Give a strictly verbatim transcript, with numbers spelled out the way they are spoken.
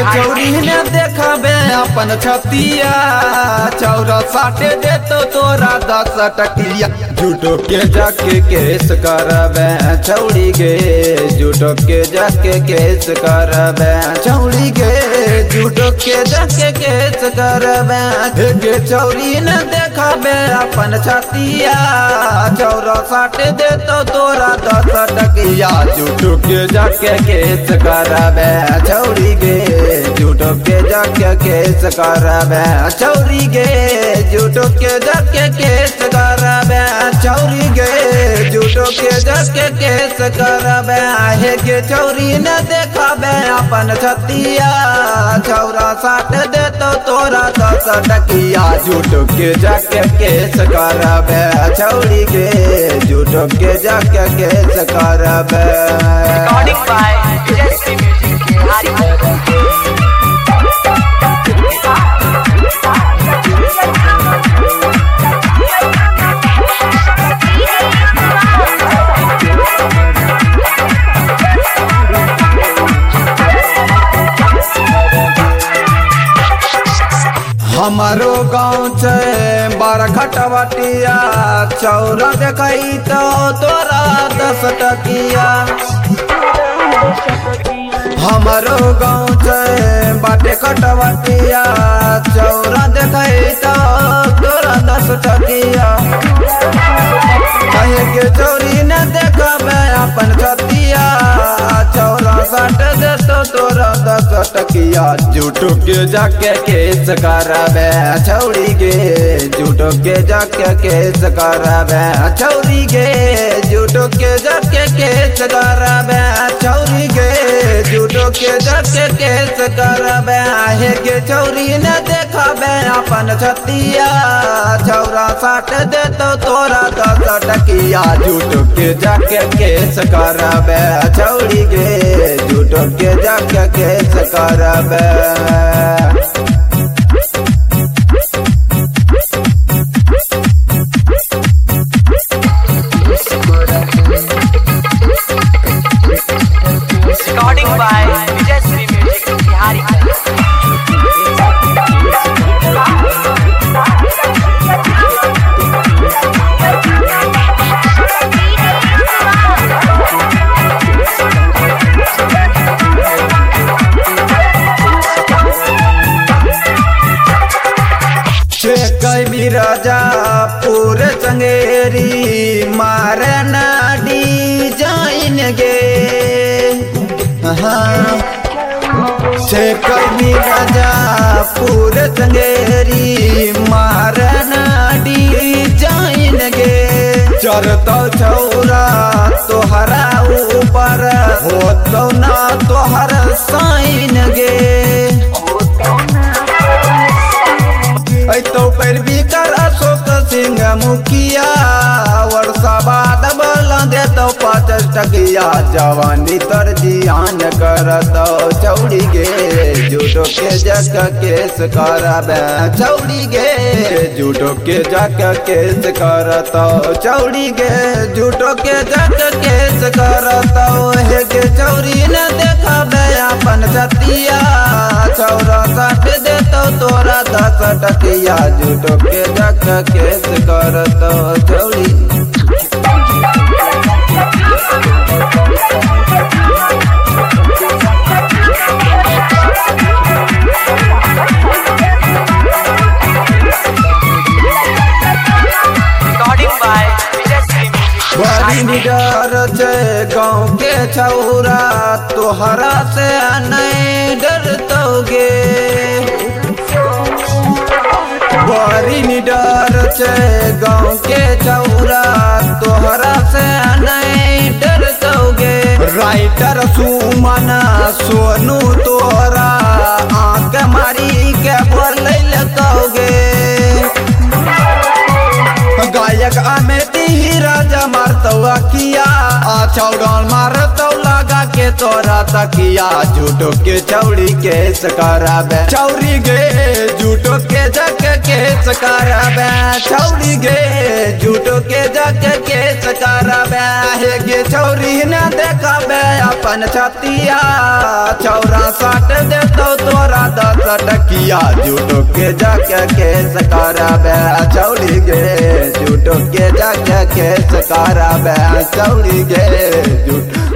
चौरी ने देखबे अपन छतिया चौरा साटे दे तो तोरा दस टकिया झूठो के जाके केस करबे चौड़ी गे झूठो के जाके केस करबे चौड़ी गे झूठो के जाके केस करबे के चौरी ने देखबे अपन छतिया चौरा साटे दे तो तोरा दस टकिया झूठो के जाके केस करबे चौड़ी गे झूठो के जाके केस करबे चौरी गे झूठो के जाके केस करबे चौरी गे झूठो के जाके केस करबे आहे के चौरी न देखबे अपन छतिया चौरा साट दे तो तोरा दस टकिया झूठो के जाके केस करबे चौरी गे झूठो के जाके केस करबे। रिकॉर्डिंग बाय जैसी म्यूजिक बिहारी। हमारो गाँव छे बरखटवटिया चौरा देखई तो तोरा दस टकिया हमारो गाँव छे बाटे कटवटिया चौरा देखई तो तोरा दस टकिया कहे के चोरी न देखबे अपन छतिया चौरा साट दे तो तोरा दस टकिया झूठो के जाके केस करबे चौड़ी गे झूठो के जाके केस करबे चौड़ी गे झूठो के जाके केस करबे चौड़ी गे झूठो के जाके केस करबे आहे के चौरी न देखबे अपन छतिया चौरा साट दे तो तोरा दस टकिया झूठो के जाके केस करबे चौड़ी गे झूठो के जाके केस करबे। रिकॉर्डिंग बाय जैसी म्यूजिक बिहारी। राजा पूरे चंगेरी मारे नाडी जाइन गे कभी राजा पूरे चंगेरी मारे नाडी जाइन गे चरतो छौरा तोहरा ऊपर हो तो ना तोहर साइन गे तो पैरवी कर अशोक सिंह मुखिया वर्षा बाद बल दे तो पचास टकिया जवानी तर जियान कर तो चौड़ी गे झूठो के जग केस करबे चौड़ी गे झूठो के जग केस कर तो चौड़ी गे झूठो के जग केस कर तो हे गे चौरी न देखबे अपन छतिया चौरा साट दे तो तोरा दस टकिया झूठो के जग केस कर तो चौड़ी। बड़ी निडर छे गाँव के छौरा तोहरा से नहीं डरतोगे बड़ी निडर छे गाँव के छौरा तोहरा से नहीं डरतोगे राइटर सुमन सोनू तोहरा आँख मारी के बोल लगोगे गायक अमेठी राजा मारतो किया आ चौड़न मारतो लगा के तोरा तकिया झूठो के चौड़ी केस कराबे चौड़ी गे झूठो के जग केस कराबे चौड़ी गे झूठो के जग केस कराबे हे गे चौड़ी न देखाबे अपन छतिया चौरा साट देतो तोरा दस टकिया झूठो के जग केस कराबे चौड़ी गे झूठो के जग केस कराबे चौड़ी गे झूठ